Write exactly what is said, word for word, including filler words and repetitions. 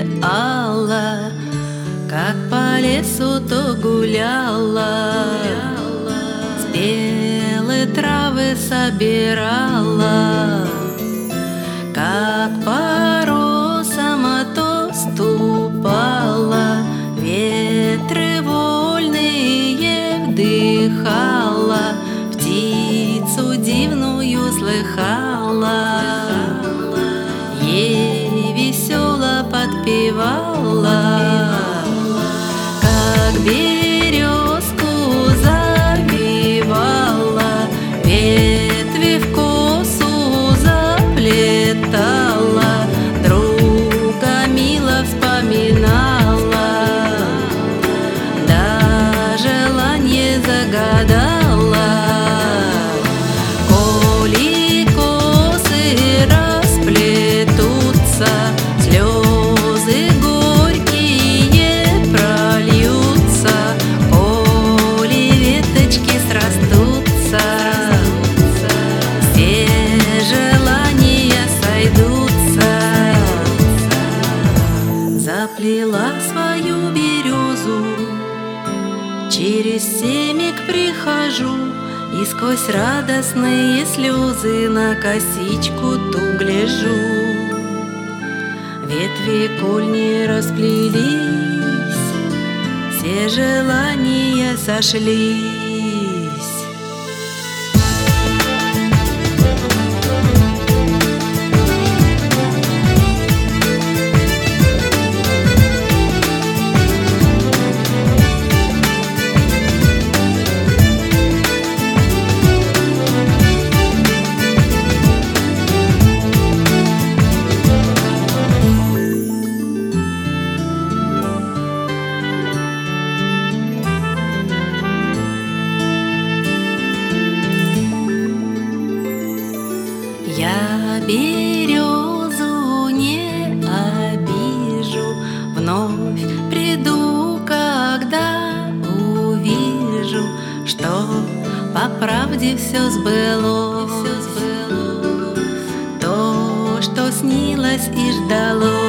Алла, как по лесу то гуляла, спелые травы собирала, как по росам то ступала, ветры вольные вдыхала, птицу дивную слыхала, ей весело подпевала, как березку завивала, ветви в косу заплетала, друга мило вспоминала, да желание загадала. Коли косы расплетутся, слезы горькие прольются, коли веточки срастутся, все желания сойдутся. Заплела свою березу, через семик прихожу, и сквозь радостные слезы на косичку ту гляжу. Ветви коль не расплелись, все желания сошлись. Я березу не обижу, вновь приду, когда увижу, что по правде все сбылось, то, что снилось и ждалось.